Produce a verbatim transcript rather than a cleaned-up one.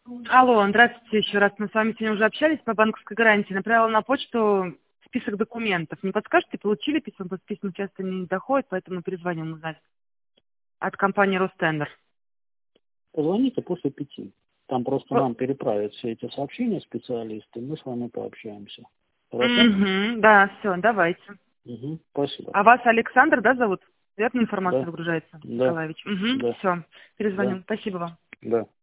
Алло, здравствуйте еще раз. Мы с вами сегодня уже общались по банковской гарантии. Направила на почту список документов. Не подскажете, получили письмо? Потому что письма часто не доходят, поэтому перезвоним узнать. От компании Ростендер. Позвоните после пяти. Там просто О- нам переправят все эти сообщения специалисты, мы с вами пообщаемся. Хорошо? Мгм, да, все, давайте. Угу. Спасибо. А вас Александр, да, зовут? Верно информация Да, выгружается, да, Николаевич? Угу, да, все, да, перезвоним. Спасибо вам. да.